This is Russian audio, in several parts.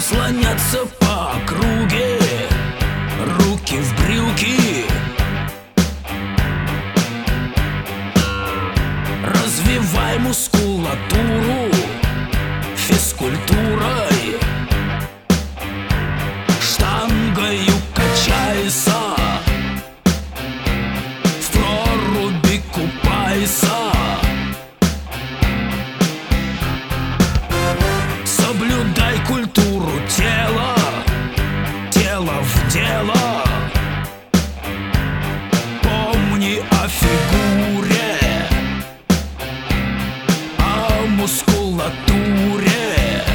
слоняться по округе, руки в брюки. Развивай мускулатуру физкультурой, штангою качайся, в проруби купайся. Соблюдай культуру тела, тело в дело. Помни о фигуре, о мускулатуре.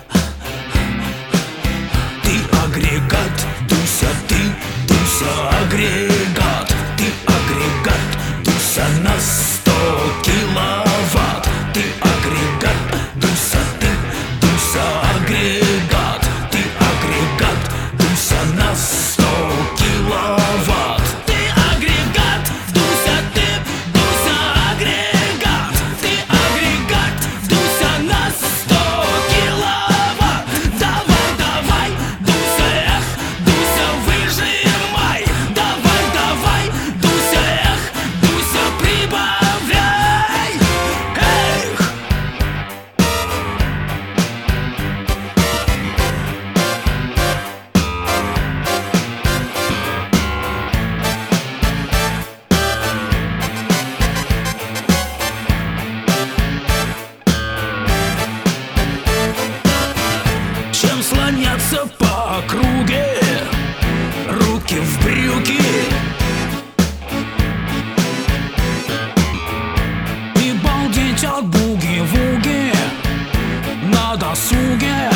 Ты агрегат, Дуся, ты, Дуся, агрегат. Ты агрегат, Дуся, на 100 киловатт. Ты агрегат, Дуся, ты, Дуся, агрегат. Ты агрегат, Дуся, на 100 киловатт. Ты агрегат, Дуся, ты, Дуся, агрегат. Ты агрегат, Дуся, на 100 киловатт. Давай, давай, Дуся, эх, Дуся, выжимай. Давай, давай, Дуся, эх, Дуся, прибавляй. Эх! Чем слоняться по округе, руки в брюки. И балдеть от буги-вуги на досуге.